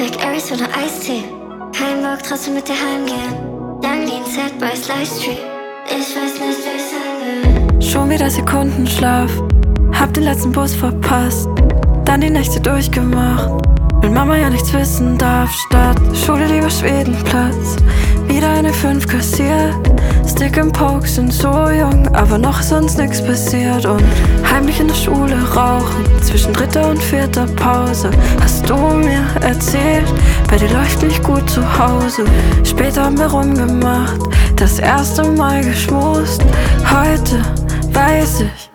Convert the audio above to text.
Black Aries oder Eistee. Kein Bock, trotzdem mit dir heimgehen. Young Lean, Sad Boys, Livestream. Ich weiß nicht, wie ich sein will. Schon wieder Sekundenschlaf, hab den letzten Bus verpasst, dann die Nächte durchgemacht, weil Mama ja nichts wissen darf. Statt Schule lieber Schwedenplatz, wieder eine 5 kassiert. Stick and Poke sind so jung, aber noch ist uns nix passiert. Und heimlich in der Schule rauchen, zwischen 3. und 4. Pause. Hast du mir erzählt, bei dir läuft nicht gut zu Hause. Später haben wir rumgemacht, das erste Mal geschmust. Heute weiß ich,